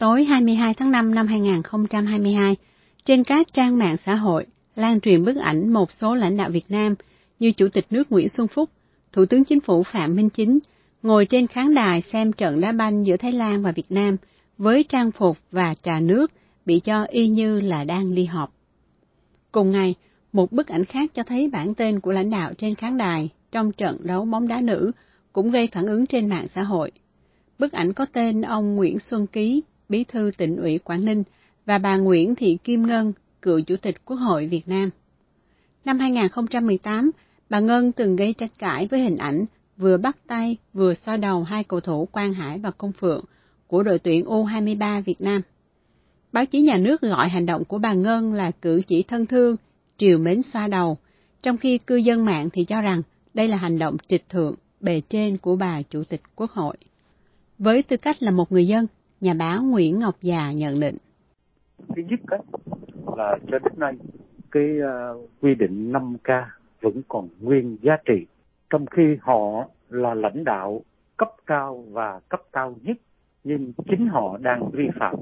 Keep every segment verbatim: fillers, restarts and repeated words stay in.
Tối hai mươi hai tháng năm năm hai nghìn không trăm hai mươi hai, trên các trang mạng xã hội lan truyền bức ảnh một số lãnh đạo Việt Nam như Chủ tịch nước Nguyễn Xuân Phúc, Thủ tướng Chính phủ Phạm Minh Chính ngồi trên khán đài xem trận đá banh giữa Thái Lan và Việt Nam với trang phục và trà nước bị cho y như là đang đi họp. Cùng ngày, một bức ảnh khác cho thấy bảng tên của lãnh đạo trên khán đài trong trận đấu bóng đá nữ cũng gây phản ứng trên mạng xã hội. Bức ảnh có tên ông Nguyễn Xuân Ký, Bí thư Tỉnh ủy Quảng Ninh, và bà Nguyễn Thị Kim Ngân, cựu Chủ tịch Quốc hội Việt Nam. Năm hai nghìn không trăm mười tám, bà Ngân từng gây tranh cãi với hình ảnh vừa bắt tay vừa xoa đầu hai cầu thủ Quang Hải và Công Phượng của đội tuyển U hai mươi ba Việt Nam. Báo chí nhà nước gọi hành động của bà Ngân là cử chỉ thân thương, trìu mến xoa đầu, trong khi cư dân mạng thì cho rằng đây là hành động trịch thượng, bề trên của bà Chủ tịch Quốc hội. Với tư cách là một người dân, nhà báo Nguyễn Ngọc Già nhận định. Thứ nhất á, là cho đến nay cái uh, quy định năm K vẫn còn nguyên giá trị, trong khi họ là lãnh đạo cấp cao và cấp cao nhất, nhưng chính họ đang vi phạm.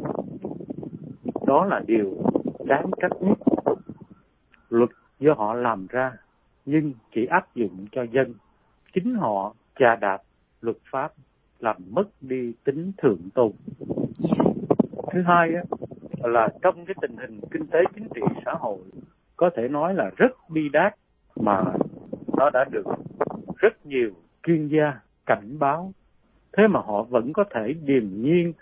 Đó là điều đáng trách nhất. Luật do họ làm ra, nhưng chỉ áp dụng cho dân. Chính họ chà đạp luật pháp, làm mất đi tính thượng tôn. Thứ hai á, là trong cái tình hình kinh tế chính trị xã hội có thể nói là rất bi đát, mà nó đã được rất nhiều chuyên gia cảnh báo, thế mà họ vẫn có thể điềm nhiên,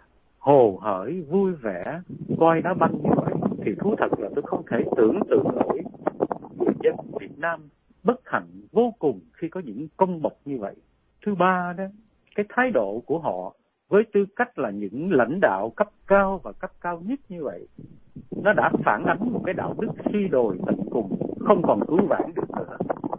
hồ hởi, vui vẻ coi đá banh như vậy, thì thú thật là tôi không thể tưởng tượng nổi người dân Việt Nam bất hạnh vô cùng khi có những công bộc như vậy. Thứ ba đó, cái thái độ của họ với tư cách là những lãnh đạo cấp cao và cấp cao nhất như vậy, nó đã phản ánh một cái đạo đức suy đồi tận cùng, không còn cứu vãn được nữa.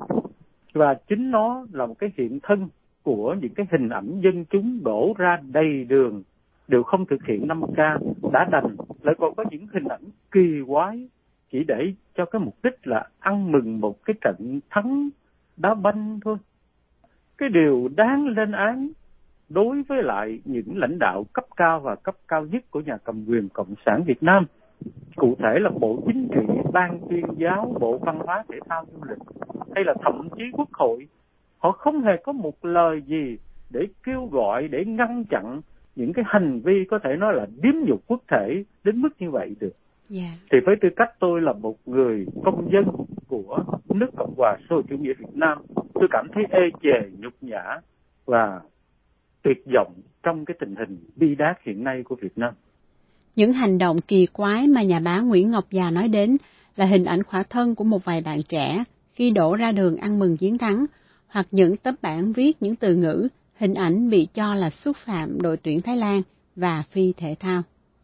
Và chính nó là một cái hiện thân của những cái hình ảnh dân chúng đổ ra đầy đường, đều không thực hiện năm K đã đành, lại còn có những hình ảnh kỳ quái chỉ để cho cái mục đích là ăn mừng một cái trận thắng đá banh thôi. Cái điều đáng lên án đối với lại những lãnh đạo cấp cao và cấp cao nhất của nhà cầm quyền Cộng sản Việt Nam, cụ thể là Bộ Chính trị, Ban Tuyên giáo, Bộ Văn hóa Thể thao Du lịch, hay là thậm chí Quốc hội, họ không hề có một lời gì để kêu gọi, để ngăn chặn những cái hành vi có thể nói là điếm nhục quốc thể đến mức như vậy được. Yeah. Thì với tư cách tôi là một người công dân của nước Cộng hòa xã hội chủ nghĩa Việt Nam, tôi cảm thấy ê chề, nhục nhã và tuyệt vọng trong cái tình hình bi đát hiện nay của Việt Nam. Những hành động kỳ quái mà nhà báo Nguyễn Ngọc Già nói đến là hình ảnh khỏa thân của một vài bạn trẻ khi đổ ra đường ăn mừng chiến thắng, hoặc những tấm bảng viết những từ ngữ, hình ảnh bị cho là xúc phạm đội tuyển Thái Lan và phi thể thao.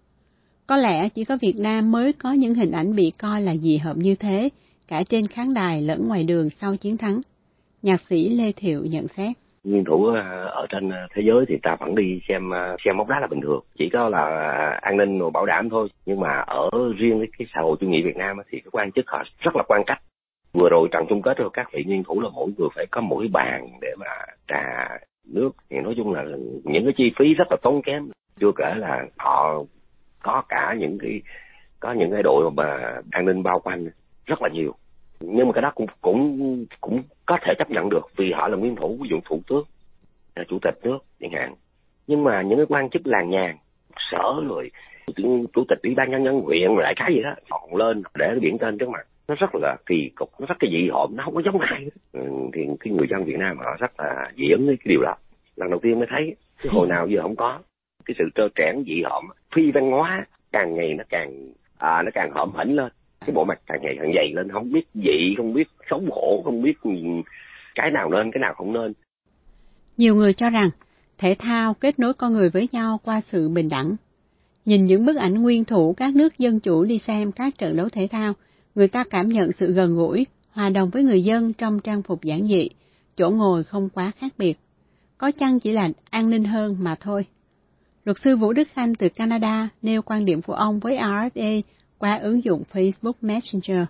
Có lẽ chỉ có Việt Nam mới có những hình ảnh bị coi là dị hợm như thế, cả trên khán đài lẫn ngoài đường sau chiến thắng. Nhạc sĩ Lê Thiệu nhận xét. Nguyên thủ ở trên thế giới thì ta vẫn đi xem xem bóng đá là bình thường, chỉ có là an ninh rồi bảo đảm thôi. Nhưng mà ở riêng cái xã hội chủ nghĩa Việt Nam thì các quan chức họ rất là quan cách. Vừa rồi trận chung kết rồi các vị nguyên thủ là mỗi người phải có mỗi bàn để mà trà nước, thì nói chung là những cái chi phí rất là tốn kém. Chưa kể là họ có cả những cái có những cái đội mà an ninh bao quanh rất là nhiều. Nhưng mà cái đó cũng cũng cũng có thể chấp nhận được vì họ là nguyên thủ, ví dụ thủ tướng, chủ tịch nước chẳng hạn. Nhưng mà những cái quan chức làng nhàng, sở rồi chủ tịch ủy ban nhân dân huyện rồi đại cái gì đó, họ còn lên để biển tên trước mặt, nó rất là kỳ cục, nó rất cái dị hợm, nó không có giống ai. Ừ, thì cái người dân Việt Nam họ rất là dị ứng với cái điều đó. Lần đầu tiên mới thấy, cái hồi nào giờ không có cái sự trơ trẽn dị hợm, phi văn hóa càng ngày nó càng à, nó càng hợm hỉnh lên. Cái bộ mặt càng ngày càng dày lên, không biết dị, không biết xấu hổ, không biết cái nào nên, cái nào không nên. Nhiều người cho rằng thể thao kết nối con người với nhau qua sự bình đẳng. Nhìn những bức ảnh nguyên thủ các nước dân chủ đi xem các trận đấu thể thao, người ta cảm nhận sự gần gũi, hòa đồng với người dân trong trang phục giản dị, chỗ ngồi không quá khác biệt. Có chăng chỉ là an ninh hơn mà thôi. Luật sư Vũ Đức Khanh từ Canada nêu quan điểm của ông với rờ ép a qua ứng dụng Facebook Messenger.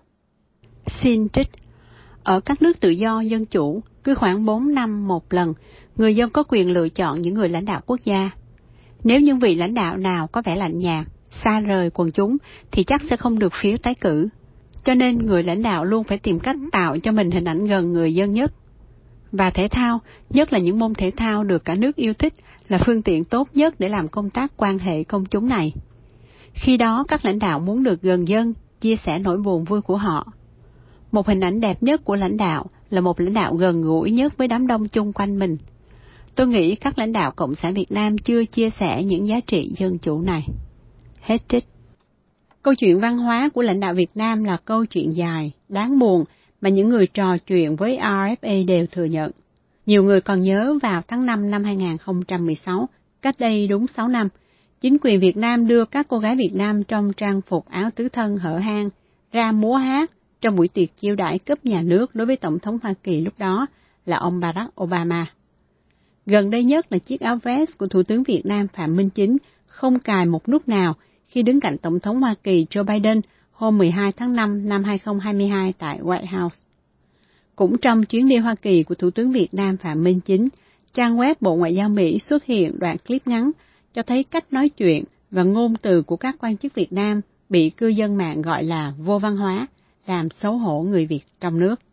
Xin trích. Ở các nước tự do dân chủ, cứ khoảng bốn năm một lần, người dân có quyền lựa chọn những người lãnh đạo quốc gia. Nếu những vị lãnh đạo nào có vẻ lạnh nhạt, xa rời quần chúng thì chắc sẽ không được phiếu tái cử. Cho nên người lãnh đạo luôn phải tìm cách tạo cho mình hình ảnh gần người dân nhất. Và thể thao, nhất là những môn thể thao được cả nước yêu thích, là phương tiện tốt nhất để làm công tác quan hệ công chúng này. Khi đó các lãnh đạo muốn được gần dân, chia sẻ nỗi buồn vui của họ. Một hình ảnh đẹp nhất của lãnh đạo là một lãnh đạo gần gũi nhất với đám đông chung quanh mình. Tôi nghĩ các lãnh đạo Cộng sản Việt Nam chưa chia sẻ những giá trị dân chủ này. Hết trích. Câu chuyện văn hóa của lãnh đạo Việt Nam là câu chuyện dài, đáng buồn mà những người trò chuyện với rờ ép a đều thừa nhận. Nhiều người còn nhớ vào tháng năm năm hai nghìn không trăm mười sáu, cách đây đúng sáu năm, chính quyền Việt Nam đưa các cô gái Việt Nam trong trang phục áo tứ thân hở hang ra múa hát trong buổi tiệc chiêu đãi cấp nhà nước đối với Tổng thống Hoa Kỳ lúc đó là ông Barack Obama. Gần đây nhất là chiếc áo vest của Thủ tướng Việt Nam Phạm Minh Chính không cài một nút nào khi đứng cạnh Tổng thống Hoa Kỳ Joe Biden hôm mười hai tháng năm năm hai nghìn không trăm hai mươi hai tại White House. Cũng trong chuyến đi Hoa Kỳ của Thủ tướng Việt Nam Phạm Minh Chính, trang web Bộ Ngoại giao Mỹ xuất hiện đoạn clip ngắn cho thấy cách nói chuyện và ngôn từ của các quan chức Việt Nam bị cư dân mạng gọi là vô văn hóa, làm xấu hổ người Việt trong nước.